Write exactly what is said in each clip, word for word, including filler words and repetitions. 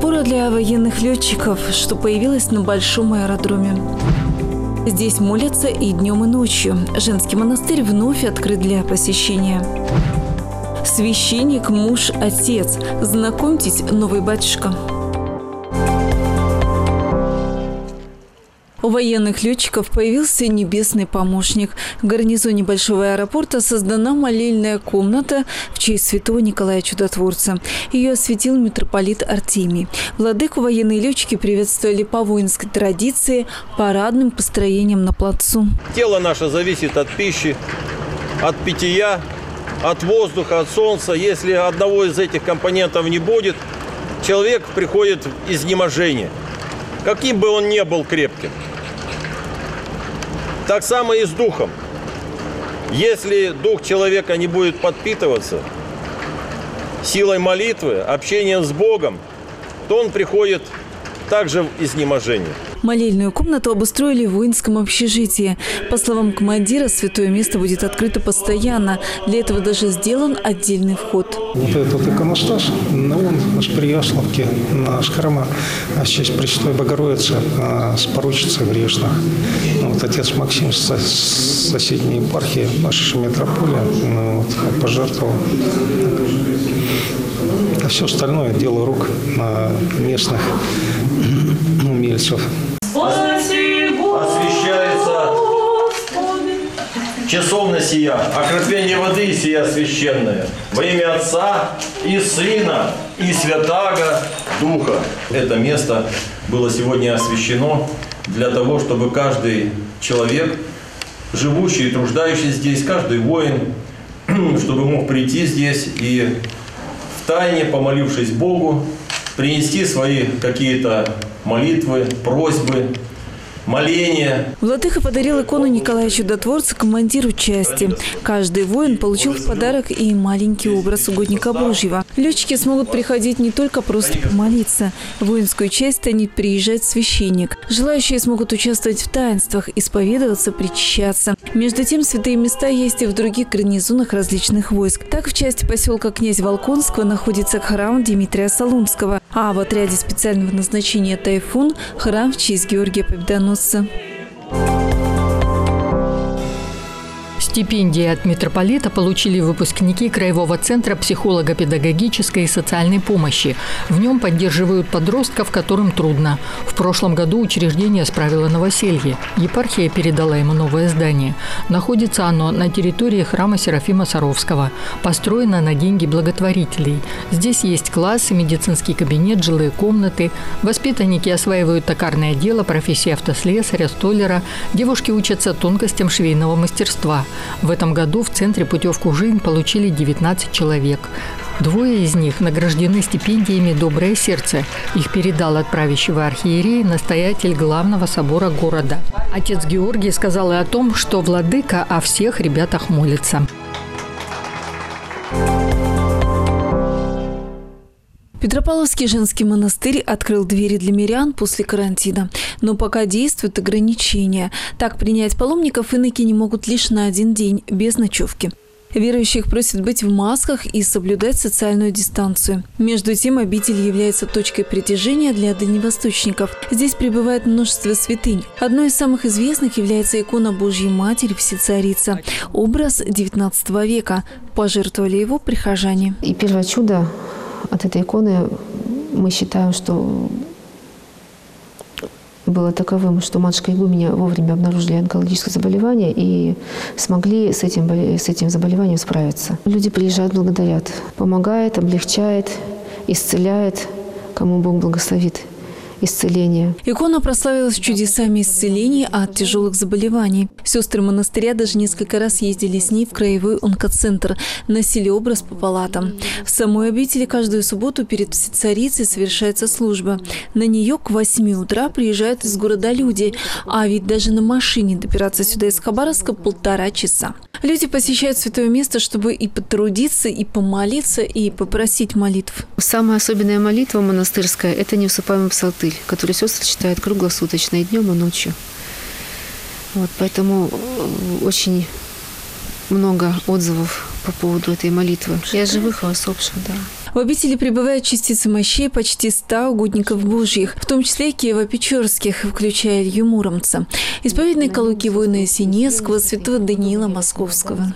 опора для военных летчиков, что появилась на большом аэродроме. Здесь молятся и днем, и ночью. Женский монастырь вновь открыт для посещения. Священник, муж, отец. Знакомьтесь, новый батюшка. У военных летчиков появился небесный помощник. В гарнизоне большого аэропорта создана молельная комната в честь святого Николая Чудотворца. Ее осветил митрополит Артемий. Владыку военные летчики приветствовали по воинской традиции парадным построением на плацу. Тело наше зависит от пищи, от питья, от воздуха, от солнца. Если одного из этих компонентов не будет, человек приходит в изнеможение, каким бы он ни был крепким. Так само и с духом. Если дух человека не будет подпитываться силой молитвы, общением с Богом, то он приходит также в изнеможение. Молельную комнату обустроили в воинском общежитии. По словам командира, святое место будет открыто постоянно. Для этого даже сделан отдельный вход. Вот этот иконостас, ну, он с Переяславки, с храма, в честь Пресвятой Богородицы, с поручицы грешных. Вот отец Максим с соседней епархии, нашей митрополии, ну, вот, пожертвовал. А все остальное – дело рук местных умельцев. Освящается часовня сия, окропление воды сия священная, во имя Отца и Сына и Святаго Духа. Это место было сегодня освящено для того, чтобы каждый человек, живущий и труждающийся здесь, каждый воин, чтобы мог прийти здесь и втайне, помолившись Богу, принести свои какие-то молитвы, просьбы, моления. Владыка подарил икону Николая Чудотворца командиру части. Каждый воин получил в подарок и маленький образ угодника Божьего. Летчики смогут приходить не только просто помолиться. В воинскую часть станет приезжать священник. Желающие смогут участвовать в таинствах, исповедоваться, причащаться. Между тем, святые места есть и в других гарнизонах различных войск. Так, в части поселка Князь Волконского находится храм Дмитрия Солунского, а в отряде специального назначения «Тайфун» – храм в честь Георгия Победоносца. Стипендии от митрополита получили выпускники Краевого центра психолого-педагогической и социальной помощи. В нем поддерживают подростков, которым трудно. В прошлом году учреждение справило новоселье. Епархия передала ему новое здание. Находится оно на территории храма Серафима Саровского. Построено на деньги благотворителей. Здесь есть классы, медицинский кабинет, жилые комнаты. Воспитанники осваивают токарное дело, профессии автослесаря, столяра. Девушки учатся тонкостям швейного мастерства. В этом году в Центре путевку в жизнь получили девятнадцать человек. Двое из них награждены стипендиями «Доброе сердце». Их передал от правящего архиерея настоятель главного собора города. Отец Георгий сказал и о том, что владыка о всех ребятах молится. Петропавловский женский монастырь открыл двери для мирян после карантина. Но пока действуют ограничения. Так, принять паломников иноки не могут лишь на один день, без ночевки. Верующих просят быть в масках и соблюдать социальную дистанцию. Между тем, обитель является точкой притяжения для дальневосточников. Здесь пребывает множество святынь. Одной из самых известных является икона Божьей Матери Всецарица. Образ девятнадцатого века. Пожертвовали его прихожане. И первое чудо от этой иконы мы считаем, что было таковым, что матушка игуменя вовремя обнаружили онкологическое заболевание и смогли с этим, с этим заболеванием справиться. Люди приезжают, благодарят, помогает, облегчает, исцеляет, кому Бог благословит исцеление. Икона прославилась чудесами исцелений от тяжелых заболеваний. Сестры монастыря даже несколько раз ездили с ней в краевой онкоцентр, носили образ по палатам. В самой обители каждую субботу перед Всецарицей совершается служба. На нее к восьми утра приезжают из города люди, а ведь даже на машине добираться сюда из Хабаровска полтора часа. Люди посещают святое место, чтобы и потрудиться, и помолиться, и попросить молитв. Самая особенная молитва монастырская – это неусыпаемый псалтырь, который сестры читают круглосуточно и днем, и ночью. Вот, поэтому очень много отзывов по поводу этой молитвы. И о живых, и о усопших, да. В обители пребывают частицы мощей почти ста угодников Божьих, в том числе Киево-Печорских, включая Илью Муромца, исповедной Калуги воина Есенинского, святого Даниила Московского.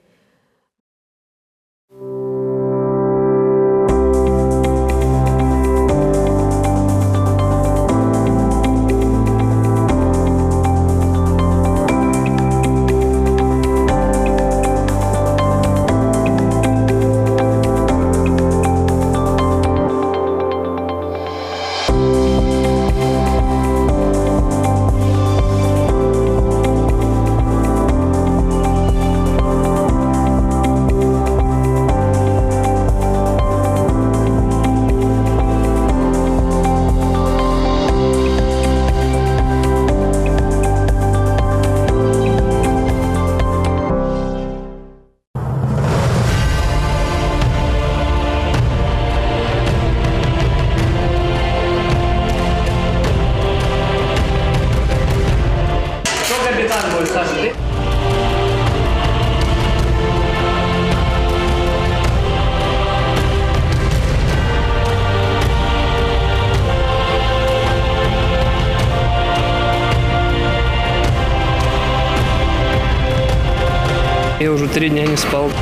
Я уже три дня не спал.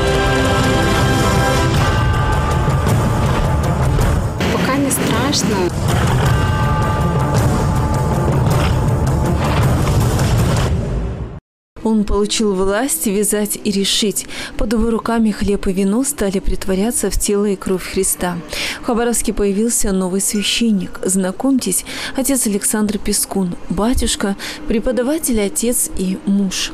Пока не страшно. Он получил власть вязать и решить. Под его руками хлеб и вино стали притворяться в тело и кровь Христа. В Хабаровске появился новый священник. Знакомьтесь, отец Александр Пескун, батюшка, преподаватель, отец и муж.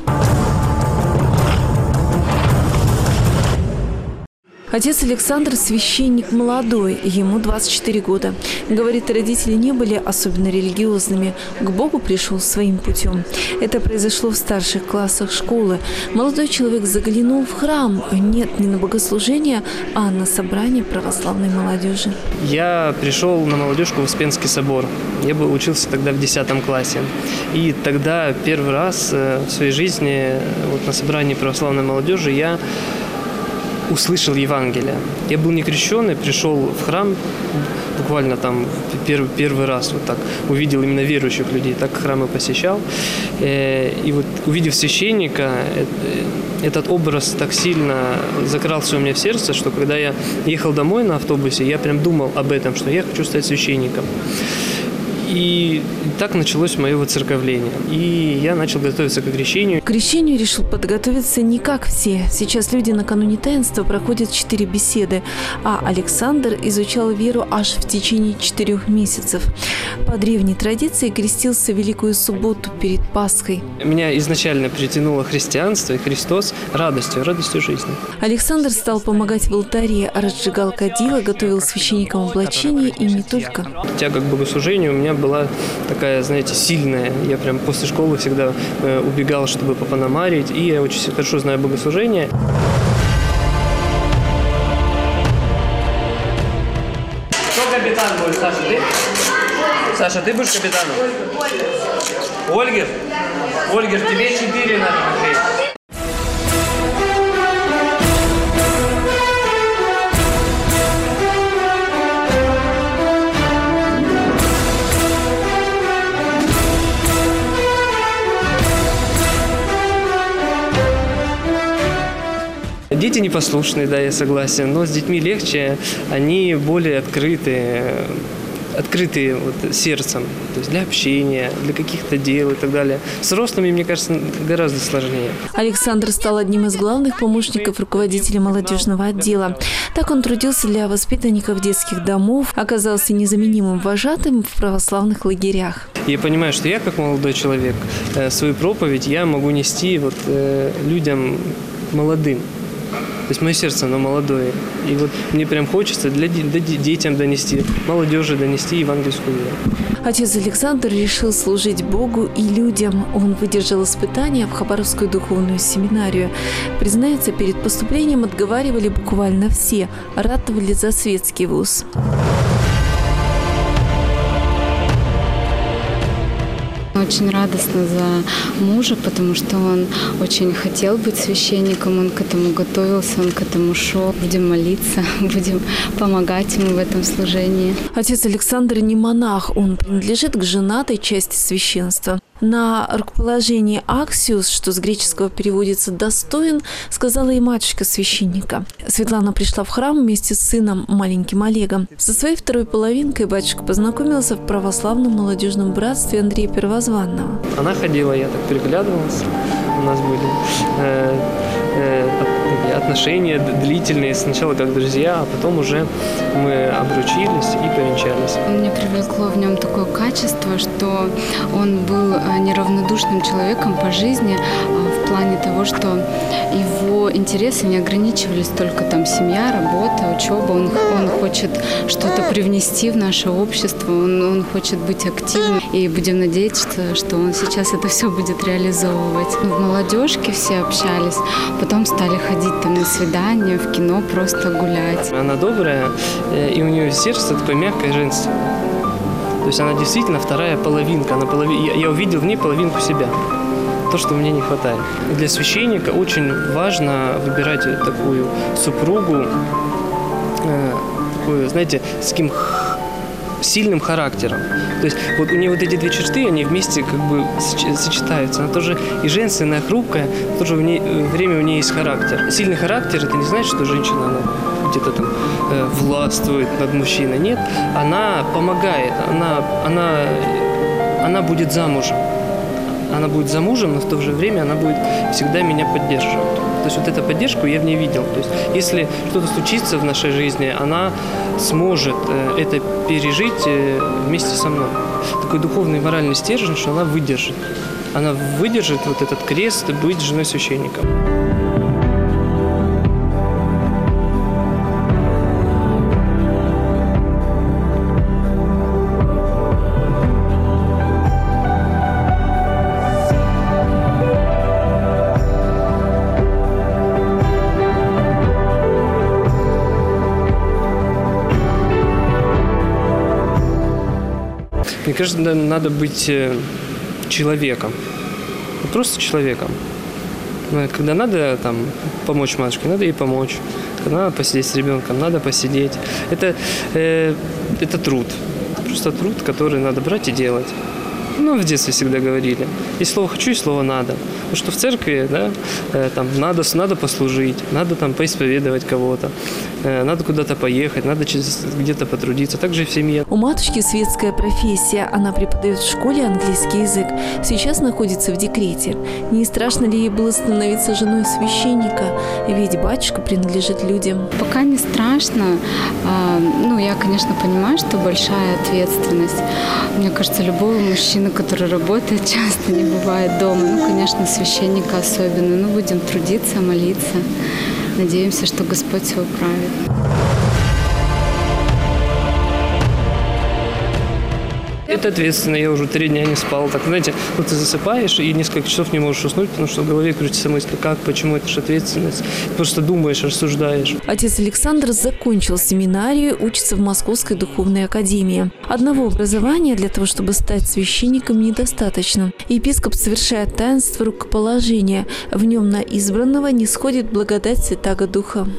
Отец Александр – священник молодой, ему двадцать четыре года. Говорит, родители не были особенно религиозными, к Богу пришел своим путем. Это произошло в старших классах школы. Молодой человек заглянул в храм, нет, не на богослужение, а на собрание православной молодежи. Я пришел на молодежку в Успенский собор. Я был, учился тогда в десятом классе. И тогда первый раз в своей жизни вот, на собрании православной молодежи я услышал Евангелие. Я был не крещеный, пришел в храм, буквально там первый, первый раз вот так увидел именно верующих людей, так храмы посещал. И вот увидев священника, этот образ так сильно закрался у меня в сердце, что когда я ехал домой на автобусе, я прям думал об этом, что я хочу стать священником. И так началось мое воцерковление. И я начал готовиться к крещению. К крещению решил подготовиться не как все. Сейчас люди накануне таинства проходят четыре беседы, а Александр изучал веру аж в течение четырех месяцев. По древней традиции крестился в Великую Субботу перед Пасхой. Меня изначально притянуло христианство и Христос радостью, радостью жизни. Александр стал помогать в алтаре, разжигал кадила, готовил священникам облачение и не только. Тяга к богослужению у меня была такая, знаете, сильная. Я прям после школы всегда э, убегал, чтобы попономарить, и я очень хорошо знаю богослужение. Кто капитан будет, Саша, ты? Саша, ты будешь капитаном? Ольгер? Ольгер, тебе четыре надо смотреть. Дети непослушные, да, я согласен, но с детьми легче, они более открытые, открытые вот, сердцем, то есть для общения, для каких-то дел и так далее. С взрослыми, мне кажется, гораздо сложнее. Александр стал одним из главных помощников руководителя молодежного отдела. Так он трудился для воспитанников детских домов, оказался незаменимым вожатым в православных лагерях. Я понимаю, что я, как молодой человек, свою проповедь я могу нести вот, людям молодым. То есть мое сердце, оно молодое. И вот мне прям хочется для, для детям донести, молодежи донести евангельскую веру. Отец Александр решил служить Богу и людям. Он выдержал испытания в Хабаровскую духовную семинарию. Признается, перед поступлением отговаривали буквально все, ратовали за светский вуз. Очень радостно за мужа, потому что он очень хотел быть священником, он к этому готовился, он к этому шел. Будем молиться, будем помогать ему в этом служении. Отец Александр не монах, он принадлежит к женатой части священства. На рукоположении «аксиус», что с греческого переводится «достоин», сказала и матушка священника. Светлана пришла в храм вместе с сыном, маленьким Олегом. Со своей второй половинкой батюшка познакомился в православном молодежном братстве Андрея Первозванного. Она ходила, я так приглядывался. У нас были э, э, отношения длительные, сначала как друзья, а потом уже мы обручились и повенчались. Меня привлекло в нем такое качество, что он был неравнодушным человеком по жизни в плане того, что его интересы не ограничивались только там семья, работа, учеба. Он, он хочет что-то привнести в наше общество, он, он хочет быть активным. И будем надеяться, что, что он сейчас это все будет реализовывать. В молодежке все общались, потом стали ходить там на свидания, в кино, просто гулять. Она добрая, и у нее сердце такое мягкое, женственное. То есть она действительно вторая половинка. Она полови... я, я увидел в ней половинку себя. То, что мне не хватает. И для священника очень важно выбирать такую супругу, э, такую, знаете, с таким сильным характером. То есть вот у нее вот эти две черты, они вместе как бы сочетаются. Она тоже и женственная, хрупкая, в то же время у нее есть характер. Сильный характер – это не значит, что женщина она где-то там э, властвует над мужчиной. Нет, она помогает, она, она, она будет замужем. Она будет замужем, но в то же время она будет всегда меня поддерживать. То есть вот эту поддержку я в ней видел. То есть если что-то случится в нашей жизни, она сможет это пережить вместе со мной. Такой духовный моральный стержень, что она выдержит. Она выдержит вот этот крест и быть женой священника. Мне кажется, надо быть человеком, просто человеком. Когда надо там, помочь матушке, надо ей помочь. Когда надо посидеть с ребенком, надо посидеть. Это, э, это труд, просто труд, который надо брать и делать. Ну, в детстве всегда говорили. Есть слово «хочу» и слово «надо». Потому что в церкви, да, там, надо, надо послужить, надо там поисповедовать кого-то, надо куда-то поехать, надо где-то потрудиться. Так же и в семье. У матушки светская профессия. Она преподает в школе английский язык. Сейчас находится в декрете. Не страшно ли ей было становиться женой священника? Ведь батюшка принадлежит людям. Пока не страшно. Ну, я, конечно, понимаю, что большая ответственность. Мне кажется, любого мужчины, который работает, часто не бывает дома. Ну, конечно, священника особенно. Ну, будем трудиться, молиться. Надеемся, что Господь все управит. Это ответственно. Я уже три дня не спал. Так, знаете, вот ты засыпаешь и несколько часов не можешь уснуть, потому что в голове крутится мысль, как, почему, это же ответственность. Ты просто думаешь, рассуждаешь. Отец Александр закончил семинарию, учится в Московской духовной академии. Одного образования для того, чтобы стать священником, недостаточно. Епископ совершает таинство рукоположения. В нем на избранного не сходит благодать Святаго Духа.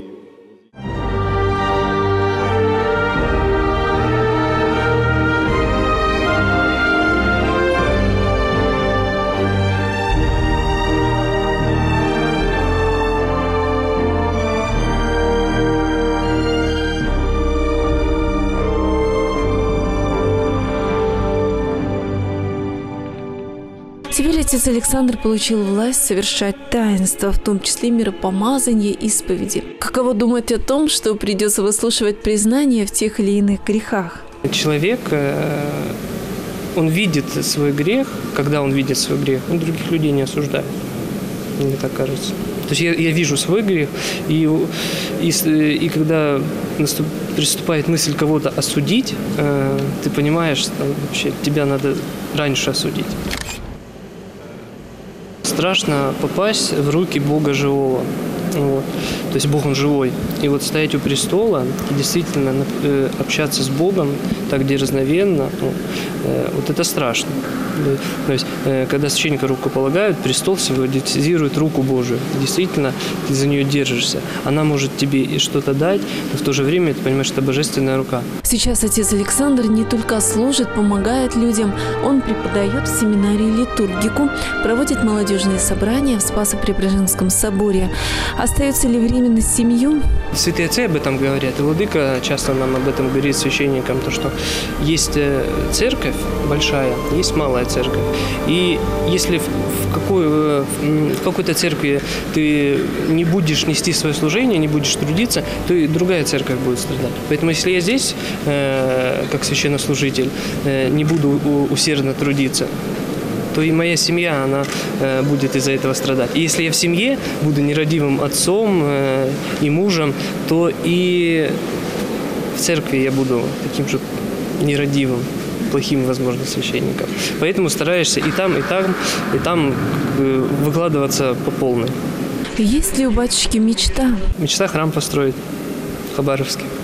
Теперь отец Александр получил власть совершать таинства, в том числе миропомазание, исповеди. Каково думать о том, что придется выслушивать признание в тех или иных грехах? Человек, он видит свой грех, когда он видит свой грех, он других людей не осуждает. Мне так кажется. То есть я, я вижу свой грех, и, и, и когда наступ, приступает мысль кого-то осудить, э, ты понимаешь, что вообще тебя надо раньше осудить. Страшно попасть в руки Бога живого. Вот. То есть Бог, Он живой. И вот стоять у престола и действительно э, общаться с Богом так дерзновенно, ну, э, вот это страшно. То есть э, когда священника рукополагают, престол символизирует руку Божию. Действительно, ты за нее держишься. Она может тебе и что-то дать, но в то же время ты понимаешь, что это божественная рука. Сейчас отец Александр не только служит, помогает людям. Он преподает в семинарии литургику, проводит молодежные собрания в Спасо-Преображенском соборе. Остается ли время на семью? Святые отцы об этом говорят. И владыка часто нам об этом говорит священникам, то, что есть церковь большая, есть малая церковь. И если в, в, какой, в какой-то церкви ты не будешь нести свое служение, не будешь трудиться, то и другая церковь будет страдать. Поэтому если я здесь, э, как священнослужитель, э, не буду усердно трудиться, то и моя семья, она э, будет из-за этого страдать. И если я в семье буду нерадивым отцом э, и мужем, то и в церкви я буду таким же нерадивым, плохим, возможно, священником. Поэтому стараешься и там, и там, и там как бы выкладываться по полной. Есть ли у батюшки мечта? Мечта храм построить в Хабаровске.